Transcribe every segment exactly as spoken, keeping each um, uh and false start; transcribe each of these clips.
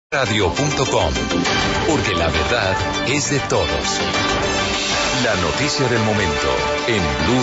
radio punto com, porque la verdad es de todos. La noticia del momento en Blue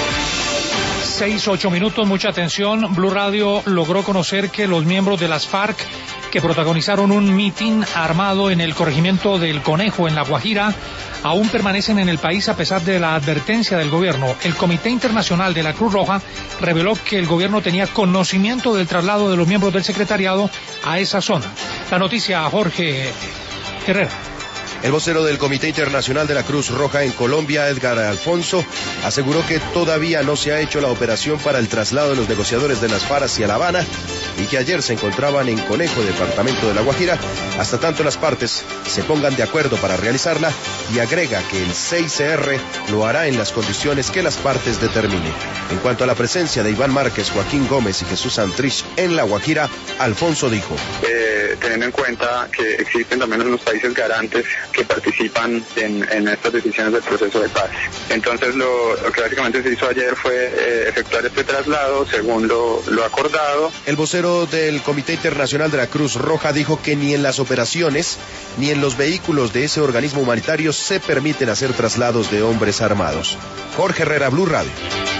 Radio. Seis, ocho minutos, mucha atención. Blue Radio logró conocer que los miembros de las FARC que protagonizaron un mitin armado en el corregimiento del Conejo en La Guajira aún permanecen en el país a pesar de la advertencia del gobierno. El Comité Internacional de la Cruz Roja reveló que el gobierno tenía conocimiento del traslado de los miembros del secretariado a esa zona. La noticia, Jorge Herrera. El vocero del Comité Internacional de la Cruz Roja en Colombia, Edgar Alfonso, aseguró que todavía no se ha hecho la operación para el traslado de los negociadores de las FARC hacia La Habana y que ayer se encontraban en Conejo, departamento de La Guajira, hasta tanto las partes se pongan de acuerdo para realizarla, y agrega que el C I C R lo hará en las condiciones que las partes determinen. En cuanto a la presencia de Iván Márquez, Joaquín Gómez y Jesús Santrich en La Guajira, Alfonso dijo: eh, teniendo en cuenta que existen también unos países garantes que participan en, en estas decisiones del proceso de paz. Entonces lo, lo que básicamente se hizo ayer fue eh, efectuar este traslado según lo, lo acordado. El vocero del Comité Internacional de la Cruz Roja dijo que ni en las operaciones ni en los vehículos de ese organismo humanitario se permiten hacer traslados de hombres armados. Jorge Herrera, Blue Radio.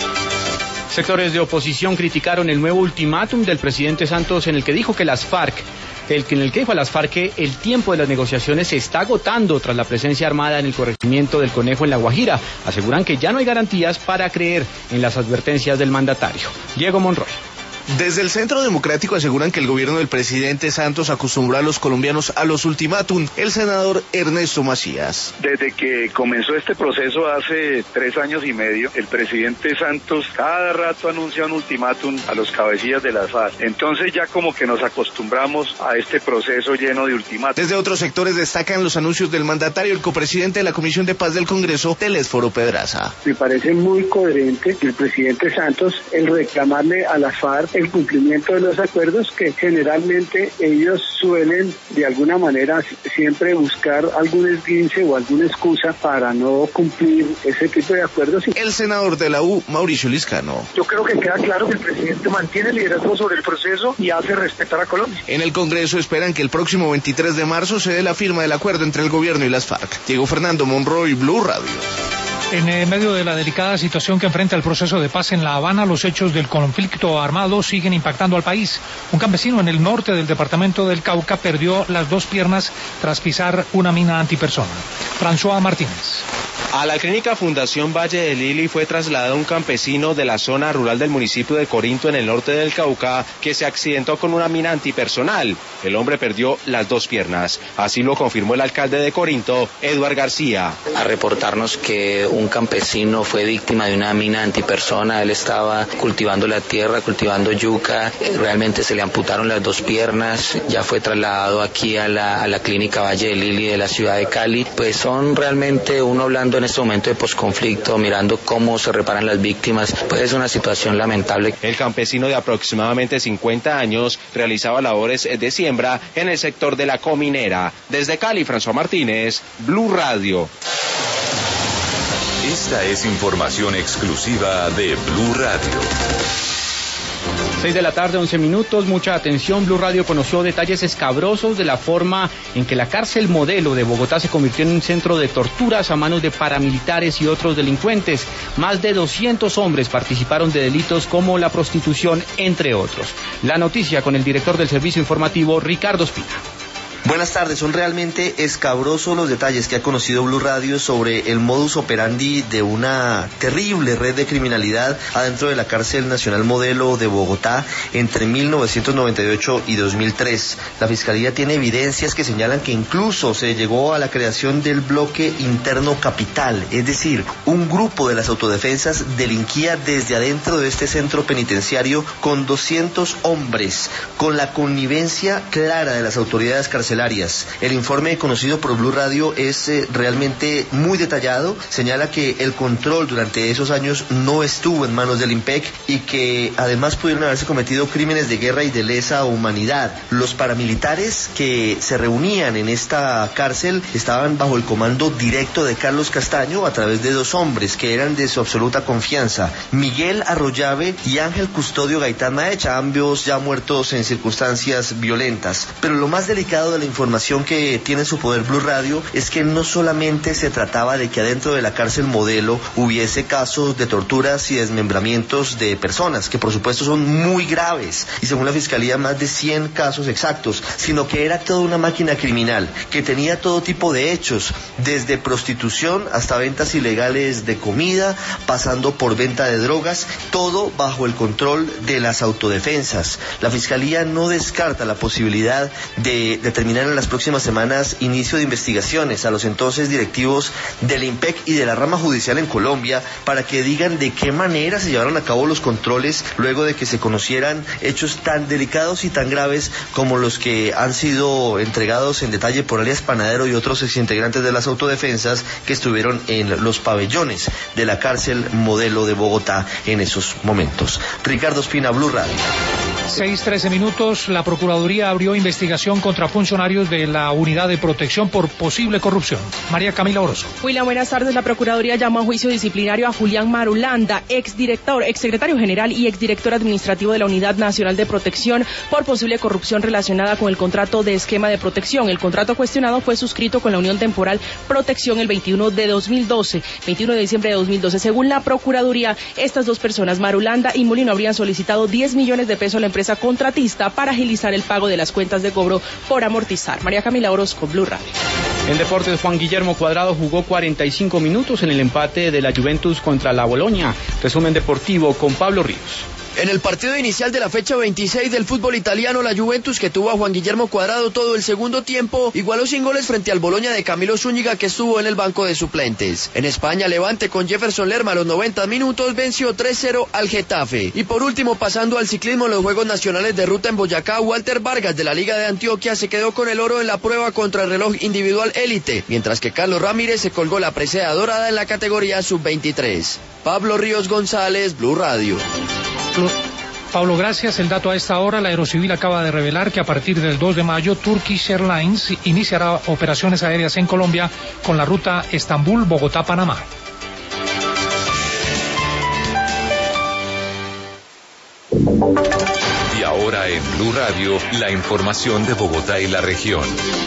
Sectores de oposición criticaron el nuevo ultimátum del presidente Santos en el que dijo que las FARC El que en el que dijo a las FARC que el tiempo de las negociaciones se está agotando tras la presencia armada en el corregimiento del Conejo en La Guajira. Aseguran que ya no hay garantías para creer en las advertencias del mandatario. Diego Monroy. Desde el Centro Democrático aseguran que el gobierno del presidente Santos acostumbró a los colombianos a los ultimátum. El senador Ernesto Macías. Desde que comenzó este proceso hace tres años y medio, el presidente Santos cada rato anuncia un ultimátum a los cabecillas de las FARC. Entonces ya como que nos acostumbramos a este proceso lleno de ultimátum. Desde otros sectores destacan los anuncios del mandatario, el copresidente de la Comisión de Paz del Congreso, Telésforo Pedraza. Me parece muy coherente el presidente Santos el reclamarle a las FARC el cumplimiento de los acuerdos, que generalmente ellos suelen de alguna manera siempre buscar algún esguince o alguna excusa para no cumplir ese tipo de acuerdos. El senador de la U, Mauricio Liscano. Yo creo que queda claro que el presidente mantiene el liderazgo sobre el proceso y hace respetar a Colombia. En el Congreso esperan que el próximo veintitrés de marzo se dé la firma del acuerdo entre el gobierno y las FARC. Diego Fernando Monroy, Blue Radio. En medio de la delicada situación que enfrenta el proceso de paz en La Habana, los hechos del conflicto armado siguen impactando al país. Un campesino en el norte del departamento del Cauca perdió las dos piernas tras pisar una mina antipersona. François Martínez. A la clínica Fundación Valle de Lili fue trasladado un campesino de la zona rural del municipio de Corinto, en el norte del Cauca, que se accidentó con una mina antipersonal. El hombre perdió las dos piernas. Así lo confirmó el alcalde de Corinto, Eduard García. A reportarnos que un campesino fue víctima de una mina antipersona. Él estaba cultivando la tierra, cultivando yuca. Realmente se le amputaron las dos piernas. Ya fue trasladado aquí a la, a la clínica Valle de Lili de la ciudad de Cali. Pues son realmente, uno hablando en este momento de posconflicto, mirando cómo se reparan las víctimas, pues es una situación lamentable. El campesino de aproximadamente cincuenta años realizaba labores de siembra en el sector de la cominera. Desde Cali, François Martínez, Blue Radio. Esta es información exclusiva de Blue Radio. seis de la tarde, once minutos, mucha atención. Blue Radio conoció detalles escabrosos de la forma en que la cárcel modelo de Bogotá se convirtió en un centro de torturas a manos de paramilitares y otros delincuentes. Más de doscientos hombres participaron de delitos como la prostitución, entre otros. La noticia con el director del servicio informativo, Ricardo Espina. Buenas tardes, son realmente escabrosos los detalles que ha conocido Blue Radio sobre el modus operandi de una terrible red de criminalidad adentro de la cárcel nacional modelo de Bogotá entre mil novecientos noventa y ocho y dos mil tres. La Fiscalía tiene evidencias que señalan que incluso se llegó a la creación del bloque interno capital, es decir, un grupo de las autodefensas delinquía desde adentro de este centro penitenciario con doscientos hombres, con la connivencia clara de las autoridades carcelarias. El informe conocido por Blue Radio es eh, realmente muy detallado. Señala que el control durante esos años no estuvo en manos del IMPEC y que además pudieron haberse cometido crímenes de guerra y de lesa humanidad. Los paramilitares que se reunían en esta cárcel estaban bajo el comando directo de Carlos Castaño a través de dos hombres que eran de su absoluta confianza, Miguel Arroyave y Ángel Custodio Gaitán Maecha, ambos ya muertos en circunstancias violentas. Pero lo más delicado de la información que tiene en su poder Blue Radio es que no solamente se trataba de que adentro de la cárcel Modelo hubiese casos de torturas y desmembramientos de personas, que por supuesto son muy graves, y según la Fiscalía más de cien casos exactos, sino que era toda una máquina criminal, que tenía todo tipo de hechos, desde prostitución hasta ventas ilegales de comida, pasando por venta de drogas, todo bajo el control de las autodefensas. La Fiscalía no descarta la posibilidad de determinar en las próximas semanas inicio de investigaciones a los entonces directivos del IMPEC y de la rama judicial en Colombia para que digan de qué manera se llevaron a cabo los controles luego de que se conocieran hechos tan delicados y tan graves como los que han sido entregados en detalle por alias Panadero y otros exintegrantes de las autodefensas que estuvieron en los pabellones de la cárcel Modelo de Bogotá en esos momentos. Ricardo Espina, Blue Radio. seis trece minutos, la Procuraduría abrió investigación contra funcionarios de la Unidad de Protección por posible corrupción. María Camila Orozco. William, buenas tardes. La Procuraduría llamó a juicio disciplinario a Julián Marulanda, exdirector, exsecretario general y exdirector administrativo de la Unidad Nacional de Protección por posible corrupción relacionada con el contrato de esquema de protección. El contrato cuestionado fue suscrito con la Unión Temporal Protección el veintiuno de dos mil doce, veintiuno de diciembre de dos mil doce. Según la Procuraduría, estas dos personas, Marulanda y Molino, habrían solicitado diez millones de pesos a la empresa contratista para agilizar el pago de las cuentas de cobro por amortizar. María Camila Orozco, Blue Radio. En deportes, Juan Guillermo Cuadrado jugó cuarenta y cinco minutos en el empate de la Juventus contra la Boloña. Resumen deportivo con Pablo Ríos. En el partido inicial de la fecha veintiséis del fútbol italiano, la Juventus, que tuvo a Juan Guillermo Cuadrado todo el segundo tiempo, igualó sin goles frente al Boloña de Camilo Zúñiga, que estuvo en el banco de suplentes. En España, Levante con Jefferson Lerma a los noventa minutos venció tres cero al Getafe. Y por último, pasando al ciclismo en los Juegos Nacionales de Ruta en Boyacá, Walter Vargas de la Liga de Antioquia se quedó con el oro en la prueba contra el reloj individual élite, mientras que Carlos Ramírez se colgó la presea dorada en la categoría sub veintitrés. Pablo Ríos González, Blue Radio. Pablo, gracias. El dato a esta hora, la Aerocivil acaba de revelar que a partir del dos de mayo Turkish Airlines iniciará operaciones aéreas en Colombia con la ruta Estambul-Bogotá-Panamá. Y ahora en Blue Radio, la información de Bogotá y la región.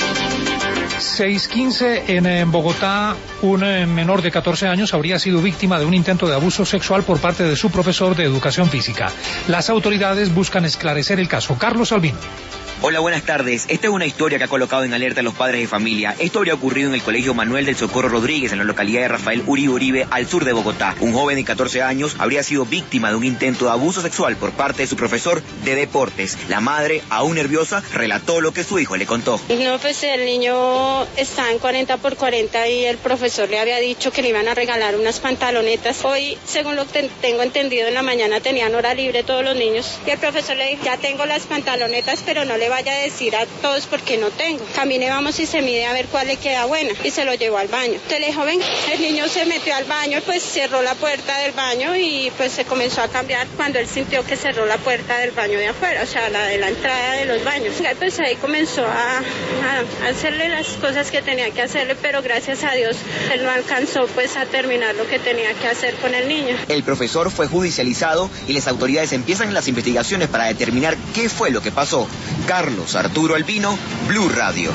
seis quince en, en Bogotá, un eh, menor de catorce años habría sido víctima de un intento de abuso sexual por parte de su profesor de educación física. Las autoridades buscan esclarecer el caso. Carlos Albino. Hola, buenas tardes. Esta es una historia que ha colocado en alerta a los padres de familia. Esto habría ocurrido en el Colegio Manuel del Socorro Rodríguez, en la localidad de Rafael Uribe Uribe, al sur de Bogotá. Un joven de catorce años habría sido víctima de un intento de abuso sexual por parte de su profesor de deportes. La madre, aún nerviosa, relató lo que su hijo le contó. No, pues el niño está en cuarenta por cuarenta y el profesor le había dicho que le iban a regalar unas pantalonetas. Hoy, según lo que tengo entendido, en la mañana tenían hora libre todos los niños. Y el profesor le dijo, ya tengo las pantalonetas, pero no le vaya a decir a todos porque no tengo. Camine, vamos y se mide a ver cuál le queda buena. Y se lo llevó al baño. Entonces le dijo, ven, el niño se metió al baño, pues cerró la puerta del baño y pues se comenzó a cambiar cuando él sintió que cerró la puerta del baño de afuera, o sea, la de la entrada de los baños. Y pues ahí comenzó a, a hacerle las cosas que tenía que hacerle, pero gracias a Dios él no alcanzó pues a terminar lo que tenía que hacer con el niño. El profesor fue judicializado y las autoridades empiezan las investigaciones para determinar qué fue lo que pasó. Carlos Arturo Albino, Blue Radio.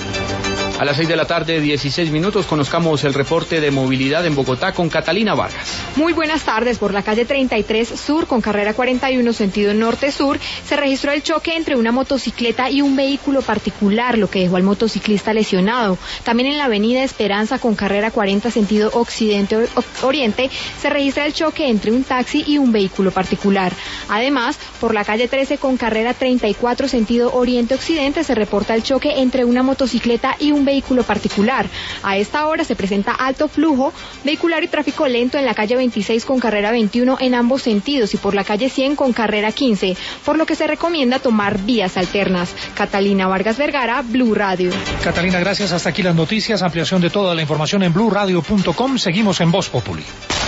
A las seis de la tarde, dieciséis minutos, conozcamos el reporte de movilidad en Bogotá con Catalina Vargas. Muy buenas tardes. Por la calle treinta y tres Sur, con carrera cuarenta y uno, sentido norte-sur, se registró el choque entre una motocicleta y un vehículo particular, lo que dejó al motociclista lesionado. También en la avenida Esperanza, con carrera cuarenta, sentido occidente-oriente, se registra el choque entre un taxi y un vehículo particular. Además, por la calle trece, con carrera treinta y cuatro, sentido oriente-occidente, se reporta el choque entre una motocicleta y un vehículo particular. A esta hora se presenta alto flujo vehicular y tráfico lento en la calle veintiséis con carrera veintiuno en ambos sentidos y por la calle cien con carrera quince, por lo que se recomienda tomar vías alternas. Catalina Vargas Vergara, Blue Radio. Catalina, gracias. Hasta aquí las noticias. Ampliación de toda la información en blue radio punto com. Seguimos en Voz Populi.